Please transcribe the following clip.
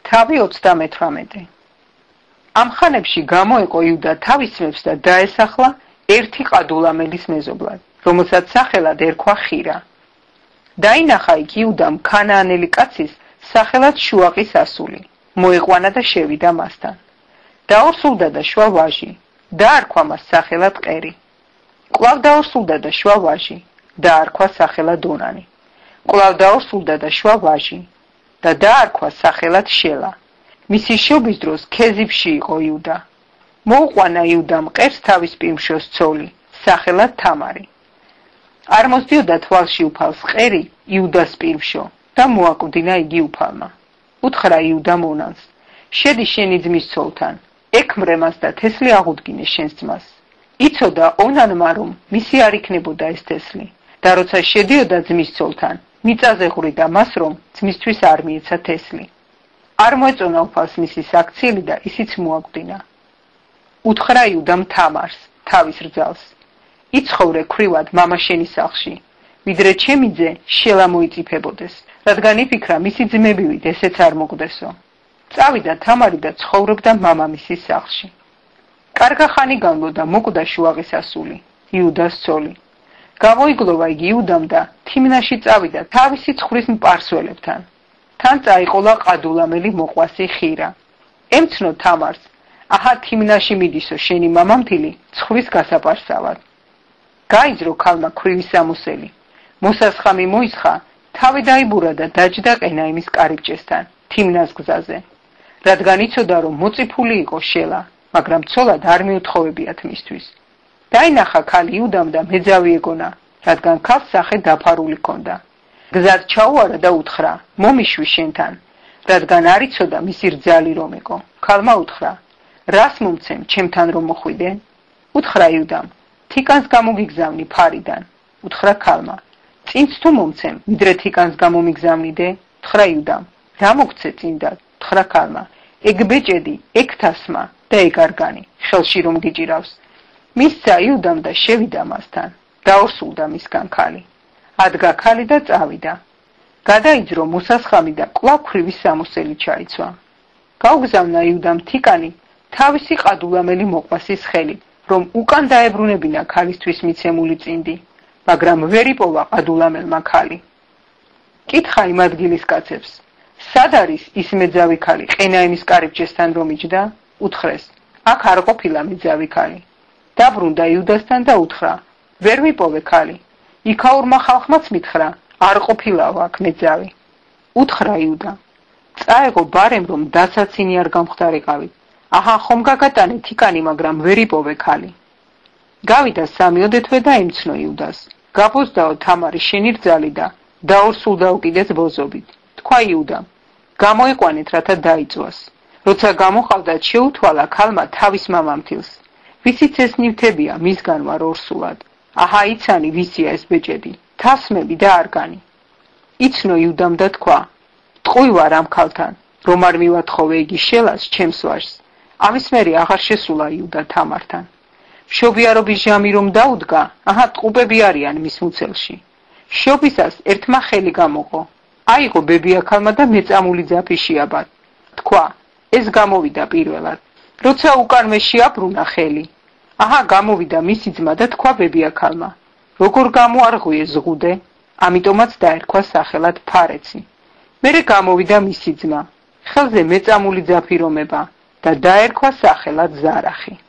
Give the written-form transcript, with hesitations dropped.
თავი 38. ამ ხანებში გამოეყო იუდა თავის ძმებს და დაესახლა ერთი ყადულამელის მეზობლად, რომელსაც სახელად ერქვა ხირა. დაინახა იქ იუდამ ქანაანელი კაცის სახელად შუაყის ასული, მოეყვანა და შევიდა მასთან. დაორსულდა და შვა ვაჟი, დაარქვა მას სახელად ყერი. კვლავ დაორსულდა და შვა ვაჟი, დაარქვა სახელად ონანი. კვლავ დაორსულდა და შვა ვაჟი და დაარქვა სახელად შელა. მისი შობის დროს ქეზიბში იყო იუდა. მოუყვანა იუდამ მყერს თავის პირმშოს ცოლი, სახელად თამარი. არ მოსდიოდა თვალში უფალს ყერი იუდას პირმშო და მოაკვდინა იგი უფალმა. უთხრა იუდამ ონანს, შედი შენი ძმის ცოლთან, ექმრე მას და თესლი აღუდგინე შენს ძმას. იცოდა ონანმა, რომ მისი არ იქნებოდა ეს თესლი და როცა შედიოდა ძმის ცოლთან, მიწაზე ღვრიდა მას, რომ ძმისთვის არ მიეცა თესლი. არ მოეწონა უფალს მისი საქციელი და ისიც მოაკვდინა. უთხრა იუდამ თამარს, თავის რძალს, იცხოვრე ქვრივად მამა შენი სახლში, ვიდრე ჩემი ძე შელა მოიწიფებოდეს, რადგან იფიქრა მისი ძმებივით ესეც არ მოკვდესო. წავიდა თამარი და ცხოვრობდა მამამისის სახლში. კარგა ხანი განვლო და მოკვდა შუაღის ასული, იუდას ცოლი. გამოიგლოვა იგი იუდამ და თიმნაში წავიდა თავისი ცხრის მპარსველებთან. თან წაიყოლა ყადულამელი მოყვასი ხირა. ემცნო თამარს, აჰა თიმნაში მიდისო შენი მამამთილი ცხრის გასაპარსავად. გაიძრო ქალმა ქვრივი სამოსელი. მოსასხამი მოისხა, თავი დაიბურა და დაჯდა ყენაიმის კარიბჭესთან, თიმნას გზაზე. რადგან იცოდა, რომ მოწიფული იყო შელა, მაგრამ ცოლად არ მიუთხოვებიათ მისთვის. დაინახა ქალი იუდამ და მეძავი ეგონა, რადგან ქალს სახე დაფარული ჰქონდა. გზად ჩაუარა და უთხრა, მომიშვი შენთან, რადგან არ იცოდა მისი რძალი რომ იყო. ქალმა უთხრა, რას მომცემ, ჩემთან რომ მოხვიდე? უთხრა იუდამ, თიკანს გამოგიგზავნი ფარიდან. უთხრა ქალმა, წინც თუ მომცემ, ვიდრე თიკანს გამომიგზავნიდე? უთხრა იუდამ, დამოგცე წინდად. უთხრა ქალმა, ეგ ბეჭედი, ეგ თასმა და ეგ არგანი, ხელში რომ გიჭირავს. მისცა იუდამ და შევიდა მასთან. დაორსულდა მისგან ქალი. ადგა ქალი და წავიდა. გადაიძრო მოსასხამი და კვლავ ქვრივი სამოსელი ჩაიცვა. გაუგზავნა იუდამ თიკანი თავისი ყადულამელი მოყვასის ხელით, რომ უკან დაებრუნებინა ქალისთვის მიცემული წინდი, მაგრამ ვერ იპოვა ყადულამელმა ქალი. კითხა იმ ადგილის კაცებს, სად არის ის მეძავი ქალი ყენაიმის კარიბჭესთან რომ იჯდა? უთხრეს, აქ არ ყოფილა მეძავი ქალი. დაბრუნდა იუდასთან და უთხრა, ვერ მიპოვე ქალი. იქაურმა ხალხმაც მითხრა, არ ყოფილაო აქ მეძავი. უთხრა იუდა, წაეგო ბარემ რომ დასაცინი არ გამხდარიყავით. აჰა ხომ გაგატანე თიკანი, მაგრამ ვერ იპოვე ქალი. გავიდა სამიოდეთვე და ემცნო იუდას. გაბოზდაო თამარი შენი რძალი და დაორსულდაო კიდეც ბოზობით. თქვა იუდამ, გამოიყვანეთ რათა დაიწვას. როცა გამოყავდათ შეუთვალა ქალმა თავის მამამთილს. ვიცით ეს ნივთებია, მისგან ვარ ორსულად. აჰა იცანი ვისია ეს ბეჭედი, თასმები და არგანი. იცნო იუდამ და თქვა, ტყვი ვარ ამ ქალთან, რომ არ მივათხოვე იგი შელას ჩემს ვაჟს. ამის მერე აღარ შესულა იუდა თამართან. მშობიარობის ჟამი რომ დაუდგა, აჰა ტყუპები არიან მის მუცელში. შობისას ერთმა ხელი გამოყო. აიღო ბებია ქალმა და მეწამული ძაფი შეაბად. თქვა, ეს გამოვიდა პირველად. როცა უკანვე შეაბრუნა ხელი, აჰა გამოვიდა მისი ძმა და თქვა ბებია ქალმა, როგორ გამოარღვიე ზღუდე, ამიტომაც დაერქვა სახელად ფარეცი. მერე გამოვიდა მისი ძმა, ხელზე მეწამული ძაფი რომება და დაერქვა სახელად ზარახი.